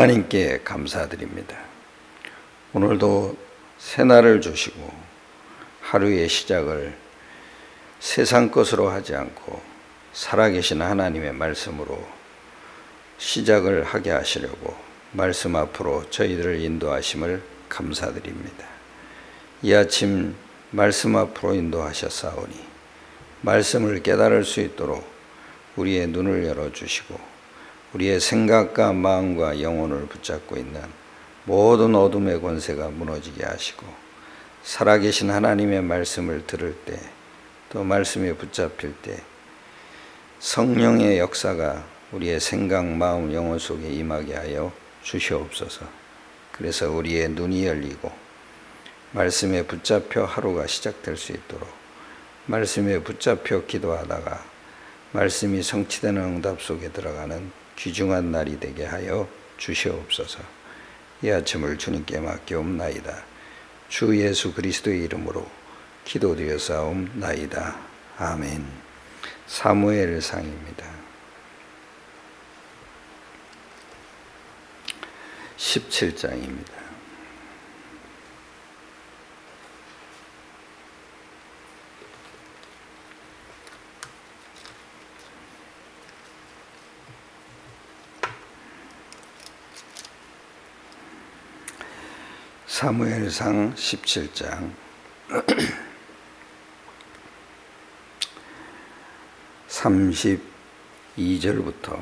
하나님께 감사드립니다. 오늘도 새날을 주시고 하루의 시작을 세상 것으로 하지 않고 살아계신 하나님의 말씀으로 시작을 하게 하시려고 말씀 앞으로 저희들을 인도하심을 감사드립니다. 이 아침 말씀 앞으로 인도하셨사오니 말씀을 깨달을 수 있도록 우리의 눈을 열어주시고 우리의 생각과 마음과 영혼을 붙잡고 있는 모든 어둠의 권세가 무너지게 하시고 살아계신 하나님의 말씀을 들을 때 또 말씀에 붙잡힐 때 성령의 역사가 우리의 생각, 마음, 영혼 속에 임하게 하여 주시옵소서. 그래서 우리의 눈이 열리고 말씀에 붙잡혀 하루가 시작될 수 있도록 말씀에 붙잡혀 기도하다가 말씀이 성취되는 응답 속에 들어가는 귀중한 날이 되게 하여 주시옵소서. 이 아침을 주님께 맡기옵나이다. 주 예수 그리스도의 이름으로 기도드렸사옵나이다. 아멘. 사무엘상입니다. 17장입니다. 사무엘상 17장 32절부터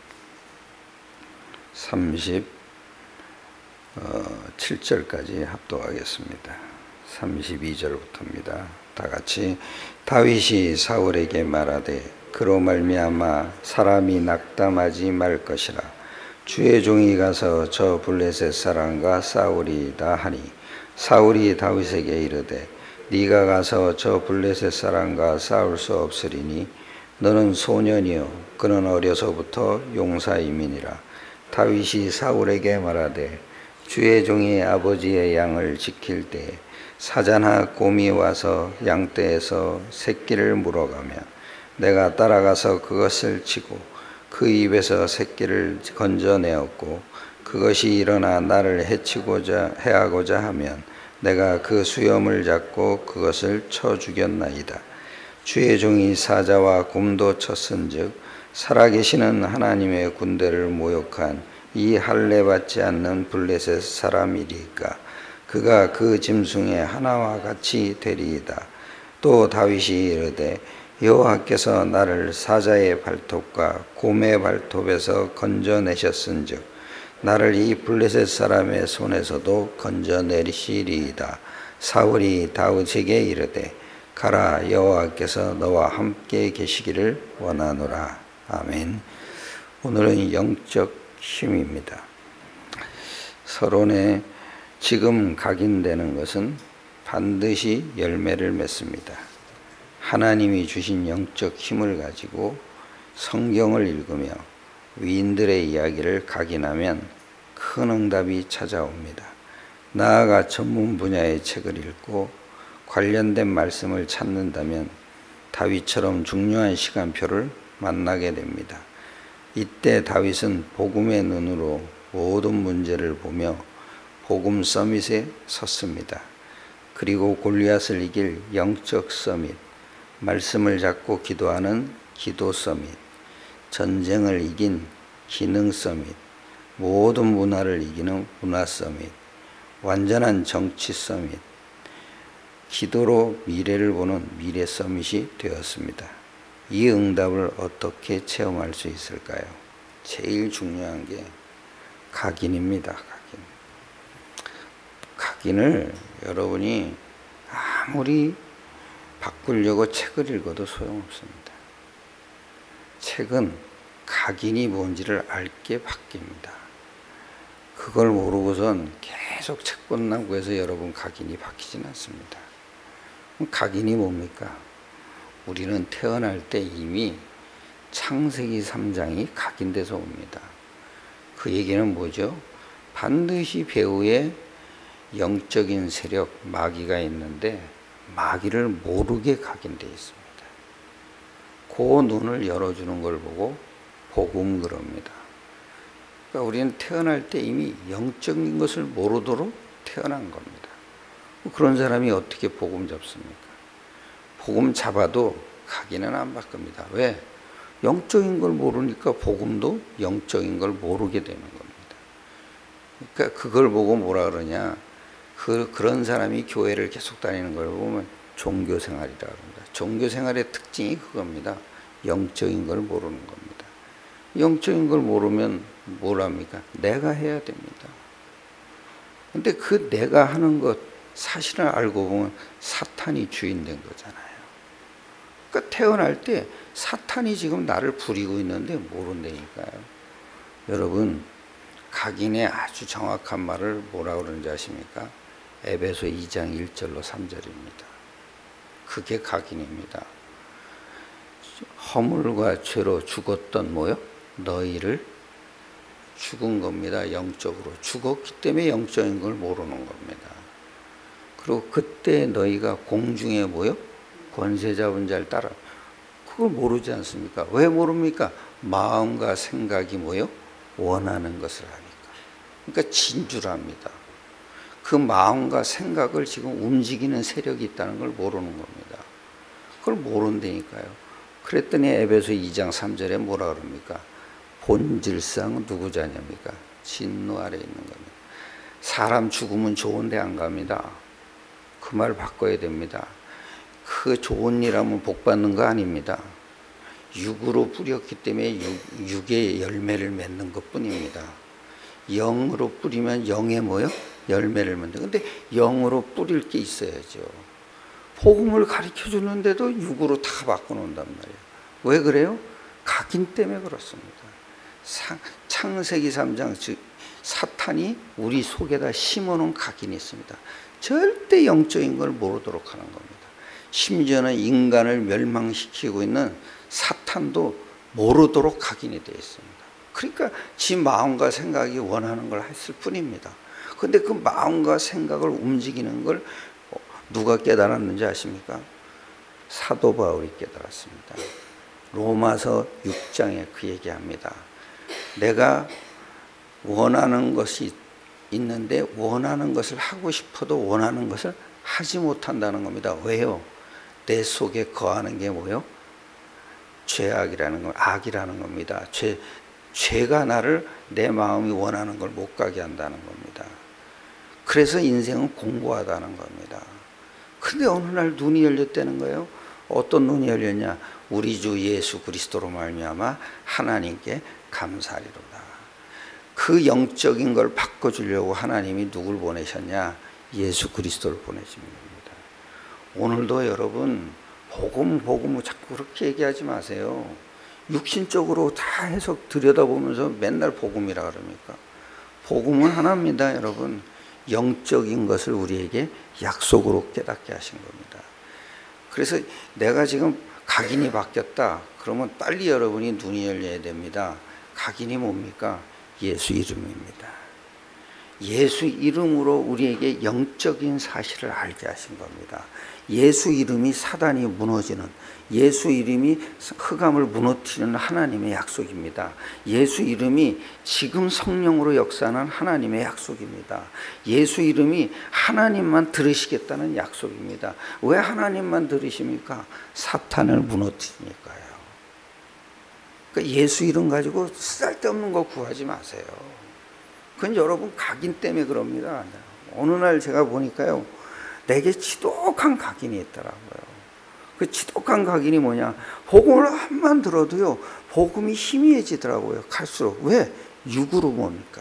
37절까지 합독하겠습니다. 32절부터입니다. 다같이 다윗이 사울에게 말하되 그로 말미암아 사람이 낙담하지 말 것이라. 주의 종이 가서 저 블레셋 사람과 싸우리이다 하니 사울이 다윗에게 이르되 네가 가서 저 블레셋 사람과 싸울 수 없으리니 너는 소년이요 그는 어려서부터 용사임이니라. 다윗이 사울에게 말하되 주의 종이 아버지의 양을 지킬 때에 사자나 곰이 와서 양떼에서 새끼를 물어가면 내가 따라가서 그것을 치고 그 입에서 새끼를 건져내었고 그것이 일어나 나를 해하고자 하면 내가 그 수염을 잡고 그것을 쳐 죽였나이다. 주의 종이 사자와 곰도 쳤은즉 살아계시는 하나님의 군대를 모욕한 이 할례받지 않는 블레셋 사람이리까. 그가 그 짐승의 하나와 같이 되리이다. 또 다윗이 이르되 여호와께서 나를 사자의 발톱과 곰의 발톱에서 건져내셨은즉 나를 이 블레셋 사람의 손에서도 건져내시리이다. 사울이 다윗에게 이르되 가라, 여호와께서 너와 함께 계시기를 원하노라. 아멘. 오늘은 영적 힘입니다. 서론에 지금 각인되는 것은 반드시 열매를 맺습니다. 하나님이 주신 영적 힘을 가지고 성경을 읽으며 위인들의 이야기를 각인하면 큰 응답이 찾아옵니다. 나아가 전문 분야의 책을 읽고 관련된 말씀을 찾는다면 다윗처럼 중요한 시간표를 만나게 됩니다. 이때 다윗은 복음의 눈으로 모든 문제를 보며 복음 서밋에 섰습니다. 그리고 골리앗을 이길 영적 서밋, 말씀을 잡고 기도하는 기도 서밋, 전쟁을 이긴 기능 서밋, 모든 문화를 이기는 문화 서밋, 완전한 정치 서밋, 기도로 미래를 보는 미래 서밋이 되었습니다. 이 응답을 어떻게 체험할 수 있을까요? 제일 중요한 게 각인입니다. 각인을 여러분이 아무리 바꾸려고 책을 읽어도 소용없습니다. 책은 각인이 뭔지를 알게 바뀝니다. 그걸 모르고선 계속 책 본다고 해서 여러분 각인이 바뀌진 않습니다. 각인이 뭡니까? 우리는 태어날 때 이미 창세기 3장이 각인돼서 옵니다. 그 얘기는 뭐죠? 반드시 배후에 영적인 세력, 마귀가 있는데 마귀를 모르게 각인되어 있습니다. 그 눈을 열어주는 걸 보고 복음 그럽니다. 그러니까 우리는 태어날 때 이미 영적인 것을 모르도록 태어난 겁니다. 그런 사람이 어떻게 복음 잡습니까? 복음 잡아도 가기는 안 바꿉니다. 왜? 영적인 걸 모르니까 복음도 영적인 걸 모르게 되는 겁니다. 그러니까 그걸 보고 뭐라 그러냐? 그런 사람이 교회를 계속 다니는 걸 보면 종교생활이라고 합니다. 종교생활의 특징이 그겁니다. 영적인 걸 모르는 겁니다. 영적인 걸 모르면 뭘 합니까? 내가 해야 됩니다. 근데 그 내가 하는 것 사실을 알고 보면 사탄이 주인 된 거잖아요. 그러니까 태어날 때 사탄이 지금 나를 부리고 있는데 모른다니까요. 여러분, 각인의 아주 정확한 말을 뭐라고 그러는지 아십니까? 에베소 2장 1절로 3절입니다. 그게 각인입니다. 허물과 죄로 죽었던 뭐요? 너희를 죽은 겁니다. 영적으로 죽었기 때문에 영적인 걸 모르는 겁니다. 그리고 그때 너희가 공중에 뭐요? 권세 잡은 자를 따라. 그걸 모르지 않습니까? 왜 모릅니까? 마음과 생각이 뭐요? 원하는 것을 하니까. 그러니까 진주랍니다. 그 마음과 생각을 지금 움직이는 세력이 있다는 걸 모르는 겁니다. 그걸 모른다니까요. 그랬더니 에베소 2장 3절에 뭐라 그럽니까? 본질상 누구 자녀입니까? 진노 아래 있는 겁니다. 사람 죽으면 좋은 데 안 갑니다. 그 말 바꿔야 됩니다. 그 좋은 일 하면 복 받는 거 아닙니다. 육으로 뿌렸기 때문에 육의 열매를 맺는 것 뿐입니다. 영으로 뿌리면 영의 뭐요? 열매를 맺는. 근데 영으로 뿌릴 게 있어야죠. 복음을 가르쳐 주는데도 육으로 다 바꿔놓는단 말이에요. 왜 그래요? 각인 때문에 그렇습니다. 창세기 3장, 즉 사탄이 우리 속에다 심어놓은 각인이 있습니다. 절대 영적인 걸 모르도록 하는 겁니다. 심지어는 인간을 멸망시키고 있는 사탄도 모르도록 각인이 되어 있습니다. 그러니까 지 마음과 생각이 원하는 걸 했을 뿐입니다. 그런데 그 마음과 생각을 움직이는 걸 누가 깨달았는지 아십니까? 사도 바울이 깨달았습니다. 로마서 6장에 그 얘기합니다. 내가 원하는 것이 있는데 원하는 것을 하고 싶어도 원하는 것을 하지 못한다는 겁니다. 왜요? 내 속에 거하는 게 뭐요? 죄악이라는 거, 악이라는 겁니다. 죄가 나를 내 마음이 원하는 걸 못 가게 한다는 겁니다. 그래서 인생은 공고하다는 겁니다. 근데 어느 날 눈이 열렸다는 거예요. 어떤 눈이 열렸냐? 우리 주 예수 그리스도로 말미암아 하나님께 감사하리로다. 그 영적인 걸 바꿔주려고 하나님이 누굴 보내셨냐? 예수 그리스도를 보내신 겁니다. 오늘도 여러분 복음 자꾸 그렇게 얘기하지 마세요. 육신적으로 다 해석 들여다보면서 맨날 복음이라 그럽니까? 복음은 하나입니다, 여러분. 영적인 것을 우리에게 약속으로 깨닫게 하신 겁니다. 그래서 내가 지금 각인이 바뀌었다. 그러면 빨리 여러분이 눈이 열려야 됩니다. 각인이 뭡니까? 예수 이름입니다. 예수 이름으로 우리에게 영적인 사실을 알게 하신 겁니다. 예수 이름이 사단이 무너지는, 예수 이름이 흑암을 무너뜨리는 하나님의 약속입니다. 예수 이름이 지금 성령으로 역사하는 하나님의 약속입니다. 예수 이름이 하나님만 들으시겠다는 약속입니다. 왜 하나님만 들으십니까? 사탄을 무너뜨리니까요. 그러니까 예수 이름 가지고 쓸데없는 거 구하지 마세요. 그건 여러분 각인 때문에 그럽니다. 어느 날 제가 보니까요, 내게 지독한 각인이 있더라고요. 그 지독한 각인이 뭐냐? 복음을 한번 들어도요, 복음이 희미해지더라고요. 갈수록. 왜? 육으로 뭡니까?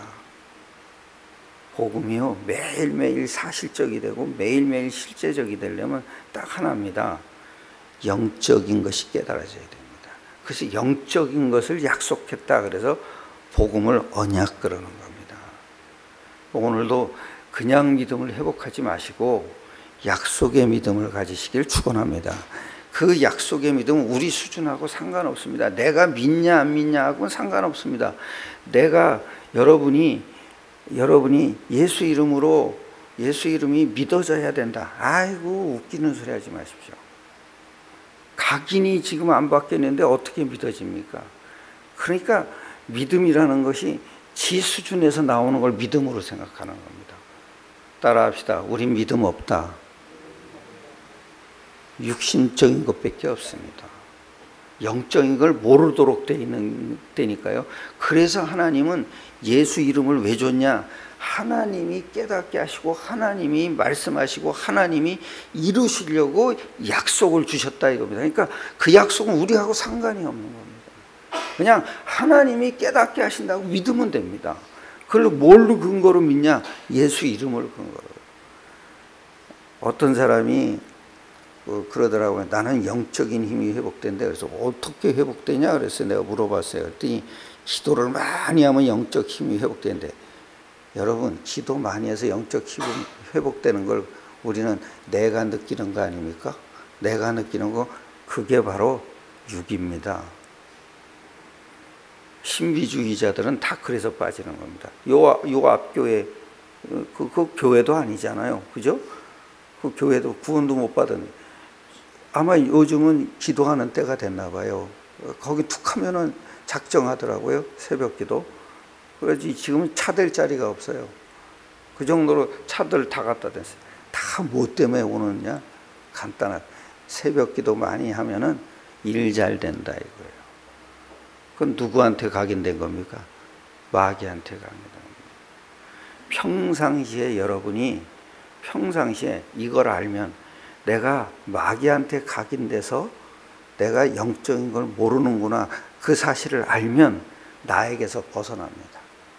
복음이요, 매일매일 사실적이 되고 매일매일 실제적이 되려면 딱 하나입니다. 영적인 것이 깨달아져야 됩니다. 그래서 영적인 것을 약속했다. 그래서 복음을 언약 그러는 겁니다. 오늘도 그냥 믿음을 회복하지 마시고 약속의 믿음을 가지시길 축원합니다. 그 약속의 믿음은 우리 수준하고 상관없습니다. 내가 믿냐 안 믿냐 하고는 상관없습니다. 여러분이 예수 이름이 믿어져야 된다. 아이고 웃기는 소리 하지 마십시오. 각인이 지금 안 바뀌었는데 어떻게 믿어집니까? 그러니까 믿음이라는 것이 지 수준에서 나오는 걸 믿음으로 생각하는 겁니다. 따라합시다. 우린 믿음 없다. 육신적인 것밖에 없습니다. 영적인 걸 모르도록 돼 있는 때니까요. 그래서 하나님은 예수 이름을 왜 줬냐? 하나님이 깨닫게 하시고 하나님이 말씀하시고 하나님이 이루시려고 약속을 주셨다 이겁니다. 그러니까 그 약속은 우리하고 상관이 없는 겁니다. 그냥 하나님이 깨닫게 하신다고 믿으면 됩니다. 그걸 뭘로 근거로 믿냐? 예수 이름을 근거로. 어떤 사람이 그러더라고요. 나는 영적인 힘이 회복된다. 그래서 어떻게 회복되냐? 그래서 내가 물어봤어요. 그랬더니 기도를 많이 하면 영적 힘이 회복된대. 여러분, 기도 많이 해서 영적 힘이 회복되는 걸 우리는 내가 느끼는 거 아닙니까? 내가 느끼는 거, 그게 바로 육입니다. 신비주의자들은 다 그래서 빠지는 겁니다. 요 앞교회, 그 교회도 아니잖아요. 그죠? 그 교회도 구원도 못 받았는데. 아마 요즘은 기도하는 때가 됐나 봐요. 거기 툭 하면은 작정하더라고요. 새벽 기도. 그래서 지금은 차 댈 자리가 없어요. 그 정도로 차들 다 갖다 댔어요. 다 뭐 때문에 오느냐? 간단하게. 새벽 기도 많이 하면은 일 잘 된다 이거예요. 그건 누구한테 각인된 겁니까? 마귀한테 각인된 겁니다. 평상시에 여러분이 평상시에 이걸 알면 내가 마귀한테 각인돼서 내가 영적인 걸 모르는구나. 그 사실을 알면 나에게서 벗어납니다.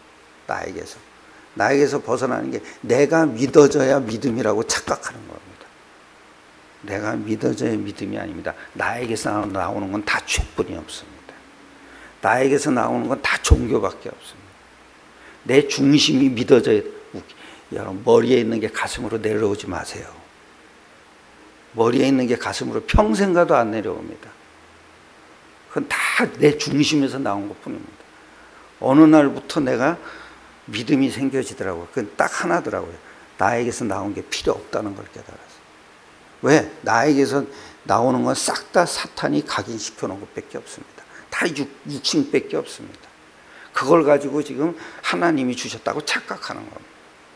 나에게서 벗어나는 게 내가 믿어져야 믿음이라고 착각하는 겁니다. 내가 믿어져야 믿음이 아닙니다. 나에게서 나오는 건 다 죄뿐이 없습니다. 나에게서 나오는 건 다 종교밖에 없습니다. 내 중심이 믿어져야. 여러분, 머리에 있는 게 가슴으로 내려오지 마세요. 머리에 있는 게 가슴으로 평생 가도 안 내려옵니다. 그건 다 내 중심에서 나온 것 뿐입니다. 어느 날부터 내가 믿음이 생겨지더라고요. 그건 딱 하나더라고요. 나에게서 나온 게 필요 없다는 걸 깨달았어요. 왜? 나에게서 나오는 건 싹 다 사탄이 각인시켜 놓은 것밖에 없습니다. 다 육신밖에 없습니다. 그걸 가지고 지금 하나님이 주셨다고 착각하는 겁니다.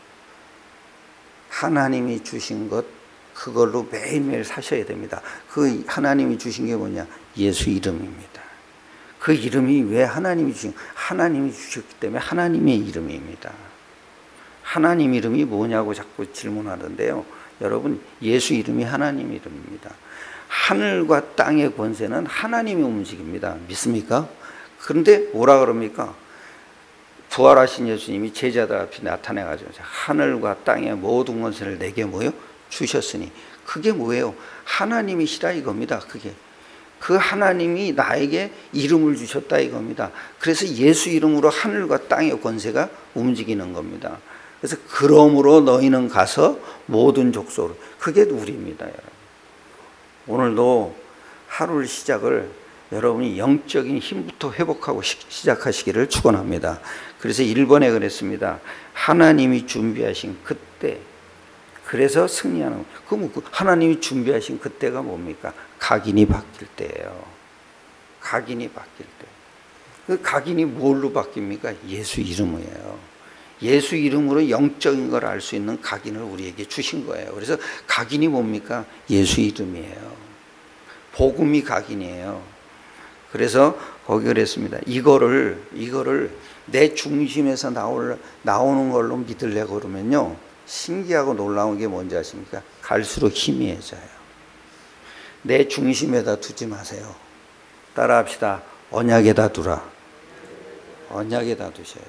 하나님이 주신 것, 그걸로 매일매일 사셔야 됩니다. 그 하나님이 주신 게 뭐냐? 예수 이름입니다. 그 이름이 왜 하나님이 주셨기 때문에 하나님의 이름입니다. 하나님 이름이 뭐냐고 자꾸 질문하던데요. 여러분, 예수 이름이 하나님 이름입니다. 하늘과 땅의 권세는 하나님이 움직입니다. 믿습니까? 그런데 뭐라 그럽니까? 부활하신 예수님이 제자들 앞에 나타내가지고 하늘과 땅의 모든 권세를 내게 뭐요? 주셨으니. 그게 뭐예요? 하나님이시라 이겁니다. 그게. 그 하나님이 나에게 이름을 주셨다 이겁니다. 그래서 예수 이름으로 하늘과 땅의 권세가 움직이는 겁니다. 그래서 그러므로 너희는 가서 모든 족속으로. 그게 우리입니다. 여러분. 오늘도 하루를 시작을 여러분이 영적인 힘부터 회복하고 시작하시기를 축원합니다. 그래서 1번에 그랬습니다. 하나님이 준비하신 그때, 그래서 승리하는. 그럼 하나님이 준비하신 그때가 뭡니까? 각인이 바뀔 때예요. 각인이 바뀔 때. 그 각인이 뭘로 바뀝니까? 예수 이름이에요. 예수 이름으로 영적인 걸 알 수 있는 각인을 우리에게 주신 거예요. 그래서 각인이 뭡니까? 예수 이름이에요. 복음이 각인이에요. 그래서 거기 그랬습니다. 이거를 내 중심에서 나오는 걸로 믿으려고 그러면요, 신기하고 놀라운 게 뭔지 아십니까? 갈수록 희미해져요. 내 중심에다 두지 마세요. 따라합시다. 언약에다 두라. 언약에다 두셔야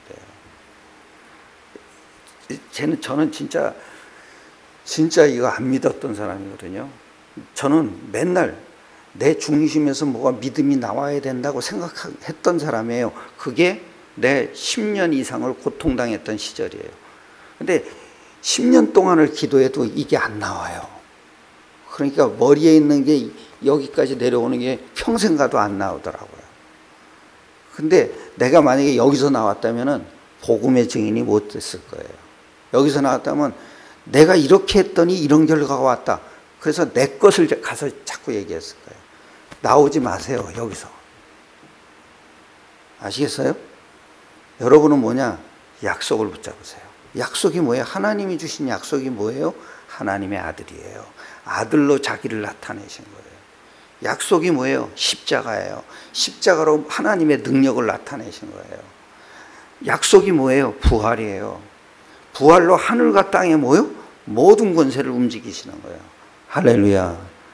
돼요. 저는 진짜 이거 안 믿었던 사람이거든요. 저는 맨날 내 중심에서 뭐가 믿음이 나와야 된다고 생각했던 사람이에요. 그게 내 10년 이상을 고통당했던 시절이에요. 근데 10년 동안을 기도해도 이게 안 나와요. 그러니까 머리에 있는 게 여기까지 내려오는 게 평생 가도 안 나오더라고요. 근데 내가 만약에 여기서 나왔다면은 복음의 증인이 못 됐을 거예요. 여기서 나왔다면 내가 이렇게 했더니 이런 결과가 왔다. 그래서 내 것을 가서 자꾸 얘기했을 거예요. 나오지 마세요, 여기서. 아시겠어요? 여러분은 뭐냐? 약속을 붙잡으세요. 약속이 뭐예요? 하나님이 주신 약속이 뭐예요? 하나님의 아들이에요. 아들로 자기를 나타내신 거예요. 약속이 뭐예요? 십자가예요. 십자가로 하나님의 능력을 나타내신 거예요. 약속이 뭐예요? 부활이에요. 부활로 하늘과 땅에 뭐요? 모든 권세를 움직이시는 거예요. 할렐루야.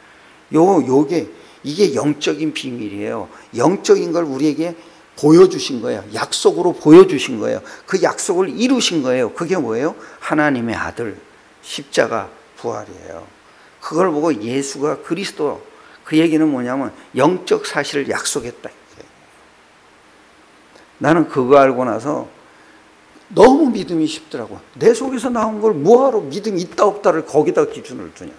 이게 영적인 비밀이에요. 영적인 걸 우리에게 보여주신 거예요. 약속으로 보여주신 거예요. 그 약속을 이루신 거예요. 그게 뭐예요? 하나님의 아들, 십자가, 부활이에요. 그걸 보고 예수가 그리스도, 그 얘기는 뭐냐면 영적 사실을 약속했다. 나는 그거 알고 나서 너무 믿음이 쉽더라고. 내 속에서 나온 걸 뭐하러 믿음이 있다 없다를 거기다 기준을 두냐고.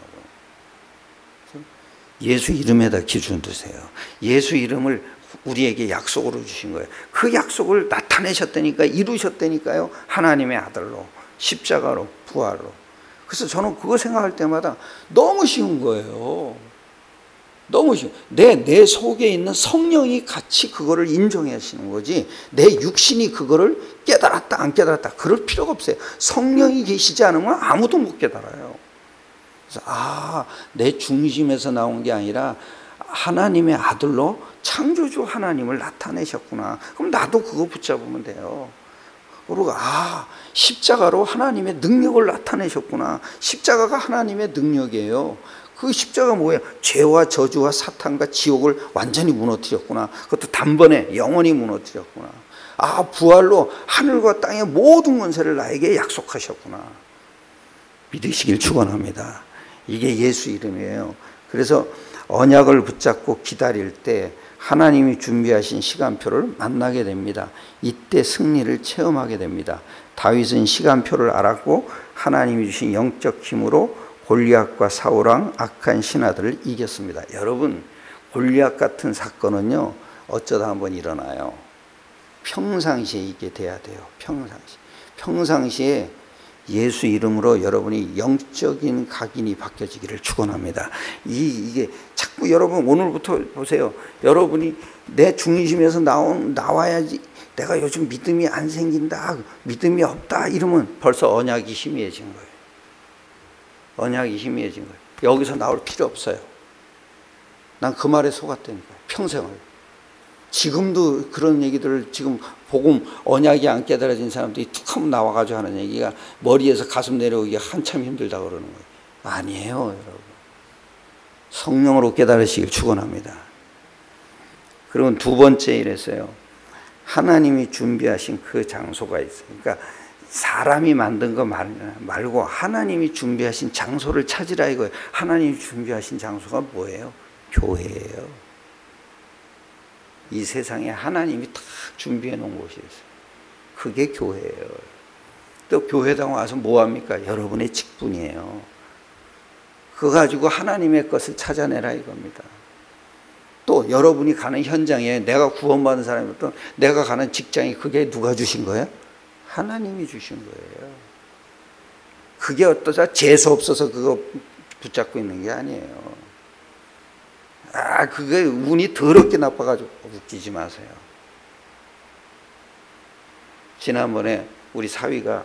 예수 이름에다 기준 두세요. 예수 이름을 우리에게 약속으로 주신 거예요. 그 약속을 나타내셨다니까, 이루셨다니까요. 하나님의 아들로, 십자가로, 부활로. 그래서 저는 그거 생각할 때마다 너무 쉬운 거예요. 너무 쉬워. 내 속에 있는 성령이 같이 그거를 인정하시는 거지, 내 육신이 그거를 깨달았다 안 깨달았다 그럴 필요가 없어요. 성령이 계시지 않으면 아무도 못 깨달아요. 그래서 내 중심에서 나온 게 아니라 하나님의 아들로 창조주 하나님을 나타내셨구나. 그럼 나도 그거 붙잡으면 돼요. 그리고 십자가로 하나님의 능력을 나타내셨구나. 십자가가 하나님의 능력이에요. 그 십자가 뭐예요? 죄와 저주와 사탄과 지옥을 완전히 무너뜨렸구나. 그것도 단번에 영원히 무너뜨렸구나. 부활로 하늘과 땅의 모든 권세를 나에게 약속하셨구나. 믿으시길 축원합니다. 이게 예수 이름이에요. 그래서 언약을 붙잡고 기다릴 때 하나님이 준비하신 시간표를 만나게 됩니다. 이때 승리를 체험하게 됩니다. 다윗은 시간표를 알았고 하나님이 주신 영적 힘으로 골리앗과 사울왕 악한 신하들을 이겼습니다. 여러분, 골리앗 같은 사건은요, 어쩌다 한번 일어나요. 평상시에 이게 돼야 돼요. 평상시에 예수 이름으로 여러분이 영적인 각인이 바뀌어지기를 축원합니다. 이게 자꾸 여러분 오늘부터 보세요. 여러분이 내 중심에서 나와야지. 내가 요즘 믿음이 안 생긴다, 믿음이 없다 이러면 벌써 언약이 희미해진 거예요. 언약이 희미해진 거예요. 여기서 나올 필요 없어요. 난 그 말에 속았다니까요. 평생을. 지금도 그런 얘기들을 지금 복음 언약이 안 깨달아진 사람들이 툭 하면 나와가지고 하는 얘기가 머리에서 가슴 내려오기가 한참 힘들다 그러는 거예요. 아니에요, 여러분. 성령으로 깨달으시길 축원합니다. 그리고 두 번째 이랬어요. 하나님이 준비하신 그 장소가 있어요. 그러니까 사람이 만든 거 말고 하나님이 준비하신 장소를 찾으라 이거예요. 하나님이 준비하신 장소가 뭐예요? 교회예요. 이 세상에 하나님이 딱 준비해 놓은 곳이 있어요. 그게 교회예요. 또 교회당 와서 뭐합니까? 여러분의 직분이에요. 그거 가지고 하나님의 것을 찾아내라 이겁니다. 또 여러분이 가는 현장에 내가 구원받은 사람이었던 내가 가는 직장이 그게 누가 주신 거예요? 하나님이 주신 거예요. 그게 어떠자 재수 없어서 그거 붙잡고 있는 게 아니에요. 그게 운이 더럽게 나빠가지고 웃기지 마세요. 지난번에 우리 사위가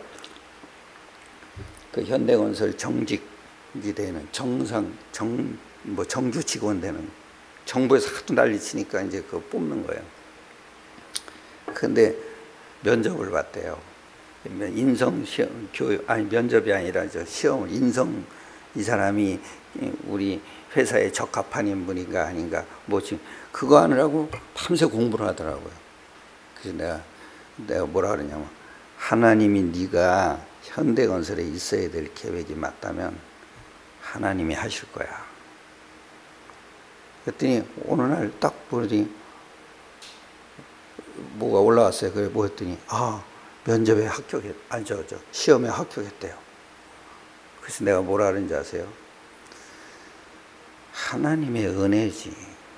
그 현대건설 정직이 되는 정주 직원 되는 정부에서 하도 난리치니까 이제 그거 뽑는 거예요. 근데 면접을 봤대요. 인성 시험, 면접이 아니라 시험을 이 사람이 우리 회사에 적합한 인물인가 아닌가 지금 그거 하느라고 밤새 공부를 하더라고요. 그래서 내가 뭐라 그러냐면 하나님이 네가 현대건설에 있어야 될 계획이 맞다면 하나님이 하실 거야. 그랬더니 어느 날 딱 보더니 뭐가 올라왔어요. 그래 뭐였더니 면접에 시험에 합격했대요. 그래서 내가 뭐라 그러는지 아세요? 하나님의 은혜지.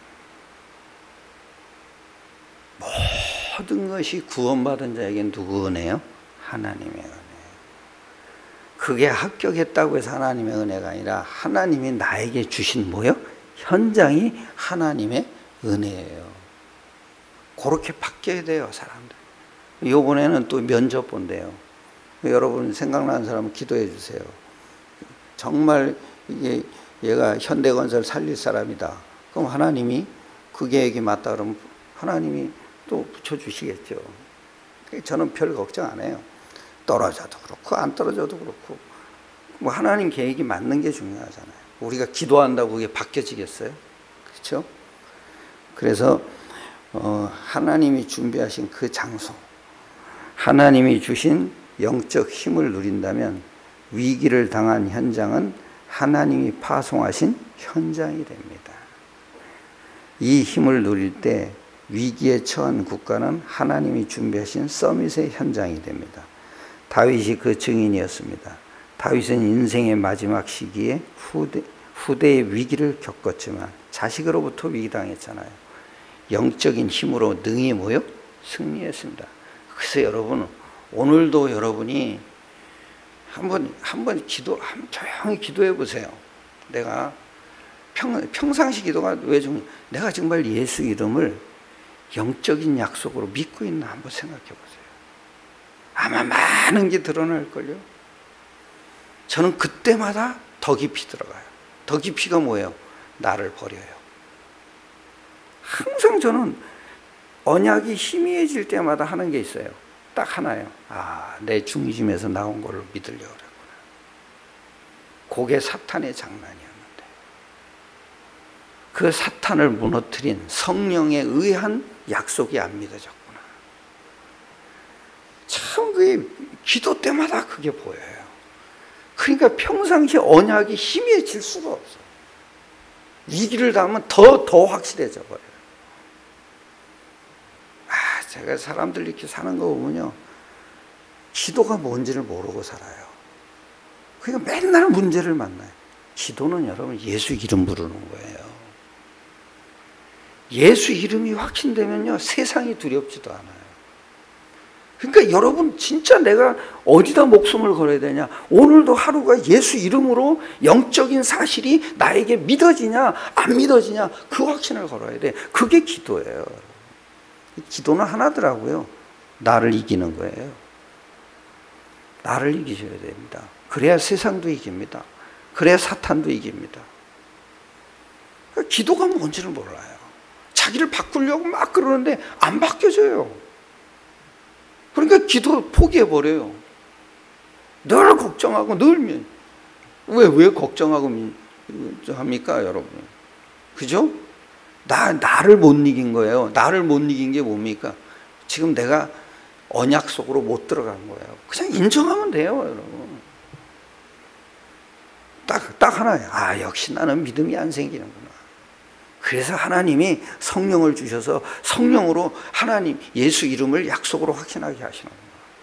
모든 것이 구원받은 자에겐 누구 은혜요? 하나님의 은혜. 그게 합격했다고 해서 하나님의 은혜가 아니라 하나님이 나에게 주신 뭐요? 현장이 하나님의 은혜예요. 그렇게 바뀌어야 돼요, 사람들. 이번에는 또 면접 본대요. 여러분 생각나는 사람은 기도해 주세요. 정말 이게 얘가 현대건설 살릴 사람이다. 그럼 하나님이 그 계획이 맞다 그러면 하나님이 또 붙여주시겠죠. 저는 별 걱정 안 해요. 떨어져도 그렇고 안 떨어져도 그렇고 뭐 하나님 계획이 맞는 게 중요하잖아요. 우리가 기도한다고 그게 바뀌어지겠어요? 그렇죠? 그래서 하나님이 준비하신 그 장소, 하나님이 주신 영적 힘을 누린다면 위기를 당한 현장은 하나님이 파송하신 현장이 됩니다. 이 힘을 누릴 때 위기에 처한 국가는 하나님이 준비하신 서밋의 현장이 됩니다. 다윗이 그 증인이었습니다. 다윗은 인생의 마지막 시기에 후대의 위기를 겪었지만 자식으로부터 위기당했잖아요. 영적인 힘으로 능히 뭐요? 승리했습니다. 그래서 여러분 오늘도 여러분이 한번 조용히 기도해 보세요. 내가 평상시 기도가 왜 좀 내가 정말 예수 이름을 영적인 약속으로 믿고 있나 한번 생각해 보세요. 아마 많은 게 드러날걸요. 저는 그때마다 더 깊이 들어가요. 더 깊이가 뭐예요? 나를 버려요. 항상 저는 언약이 희미해질 때마다 하는 게 있어요. 딱 하나예요. 내 중심에서 나온 걸로 믿으려고 그랬구나. 그게 사탄의 장난이었는데 그 사탄을 무너뜨린 성령에 의한 약속이 안 믿어졌구나. 참 그게 기도 때마다 그게 보여요. 그러니까 평상시 언약이 희미해질 수가 없어요. 위기를 당하면 더 확실해져 버려요. 제가 사람들 이렇게 사는 거 보면요, 기도가 뭔지를 모르고 살아요. 그러니까 맨날 문제를 만나요. 기도는 여러분 예수 이름 부르는 거예요. 예수 이름이 확신되면요 세상이 두렵지도 않아요. 그러니까 여러분 진짜 내가 어디다 목숨을 걸어야 되냐, 오늘도 하루가 예수 이름으로 영적인 사실이 나에게 믿어지냐 안 믿어지냐 그 확신을 걸어야 돼. 그게 기도예요. 기도는 하나더라고요. 나를 이기는 거예요. 나를 이기셔야 됩니다. 그래야 세상도 이깁니다. 그래야 사탄도 이깁니다. 기도가 뭔지를 몰라요. 자기를 바꾸려고 막 그러는데 안 바뀌어져요. 그러니까 기도 포기해버려요. 늘 걱정하고 늘 왜 걱정하고 합니까 여러분? 그죠? 나를 못 이긴 거예요. 나를 못 이긴 게 뭡니까? 지금 내가 언약 속으로 못 들어간 거예요. 그냥 인정하면 돼요, 여러분. 딱 하나예요. 역시 나는 믿음이 안 생기는구나. 그래서 하나님이 성령을 주셔서 성령으로 하나님 예수 이름을 약속으로 확신하게 하시는구나.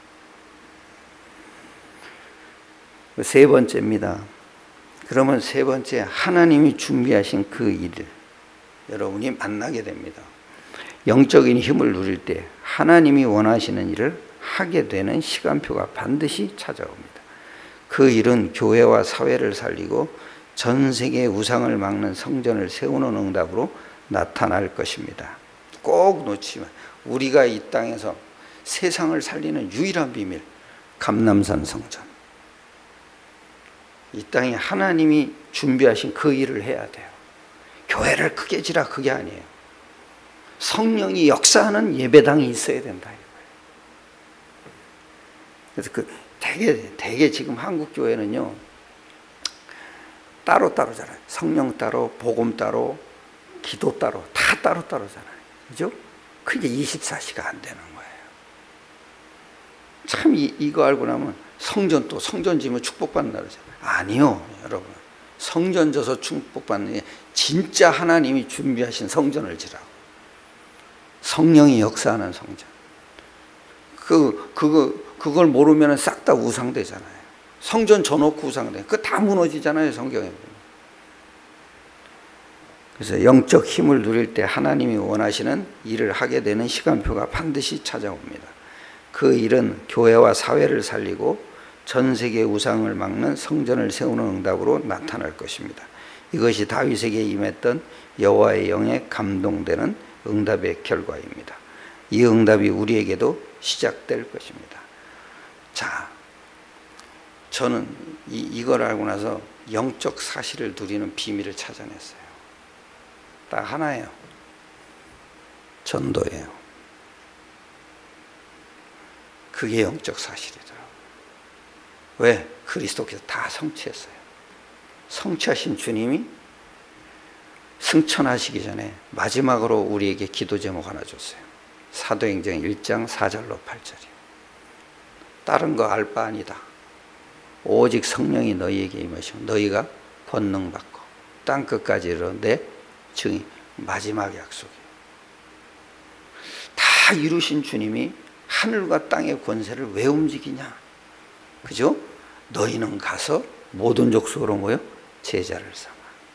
세 번째입니다. 그러면 세 번째, 하나님이 준비하신 그 일을 여러분이 만나게 됩니다. 영적인 힘을 누릴 때 하나님이 원하시는 일을 하게 되는 시간표가 반드시 찾아옵니다. 그 일은 교회와 사회를 살리고 전 세계의 우상을 막는 성전을 세우는 응답으로 나타날 것입니다. 꼭 놓치면 우리가 이 땅에서 세상을 살리는 유일한 비밀, 감람산 성전. 이 땅에 하나님이 준비하신 그 일을 해야 돼요. 교회를 크게 지라 그게 아니에요. 성령이 역사하는 예배당이 있어야 된다 이거예요. 그래서 되게 지금 한국 교회는요 따로잖아요. 성령 따로, 복음 따로, 기도 따로, 다 따로잖아요. 그죠? 그게 24시가 안 되는 거예요. 참 이거 알고 나면 성전 지면 축복받는다 그러잖아요. 아니요, 여러분. 성전 져서 축복받는 게 진짜 하나님이 준비하신 성전을 지라고. 성령이 역사하는 성전. 그걸 모르면 싹 다 우상되잖아요. 성전 져놓고 우상돼. 그거 다 무너지잖아요, 성경에 보면. 그래서 영적 힘을 누릴 때 하나님이 원하시는 일을 하게 되는 시간표가 반드시 찾아옵니다. 그 일은 교회와 사회를 살리고 전 세계 우상을 막는 성전을 세우는 응답으로 나타날 것입니다. 이것이 다윗에게 임했던 여호와의 영에 감동되는 응답의 결과입니다. 이 응답이 우리에게도 시작될 것입니다. 자, 저는 이걸 알고 나서 영적 사실을 누리는 비밀을 찾아냈어요. 딱 하나예요. 전도예요. 그게 영적 사실이더라고요. 왜? 그리스도께서 다 성취했어요. 성취하신 주님이 승천하시기 전에 마지막으로 우리에게 기도 제목 하나 줬어요. 사도행전 1장 4절로 8절이요. 다른 거 알 바 아니다. 오직 성령이 너희에게 임하시면 너희가 권능 받고 땅 끝까지 이르러 내 증인. 마지막 약속이에요. 다 이루신 주님이 하늘과 땅의 권세를 왜 움직이냐? 그죠? 너희는 가서 모든 족속으로 모여 제자를 삼아.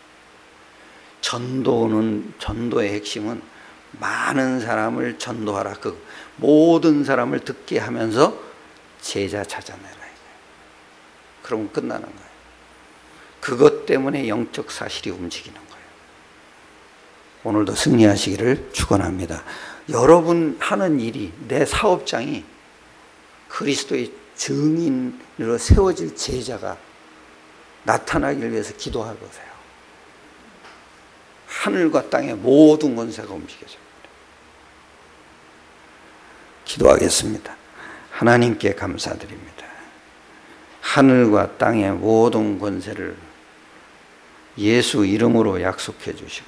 전도의 핵심은 많은 사람을 전도하라. 그 모든 사람을 듣게 하면서 제자 찾아내라. 그러면 끝나는 거예요. 그것 때문에 영적 사실이 움직이는 거예요. 오늘도 승리하시기를 축원합니다. 여러분 하는 일이, 내 사업장이 그리스도의 증인으로 세워질 제자가 나타나기 위해서 기도하세요. 하늘과 땅의 모든 권세가 움직여집니다. 기도하겠습니다. 하나님께 감사드립니다. 하늘과 땅의 모든 권세를 예수 이름으로 약속해 주시고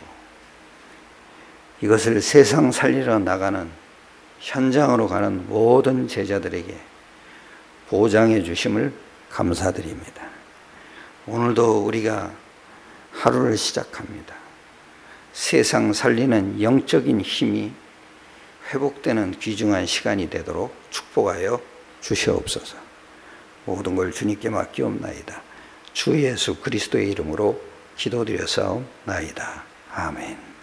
이것을 세상 살리러 나가는 현장으로 가는 모든 제자들에게 보장해 주심을 감사드립니다. 오늘도 우리가 하루를 시작합니다. 세상 살리는 영적인 힘이 회복되는 귀중한 시간이 되도록 축복하여 주시옵소서. 모든 걸 주님께 맡기옵나이다. 주 예수 그리스도의 이름으로 기도드려 싸움나이다. 아멘.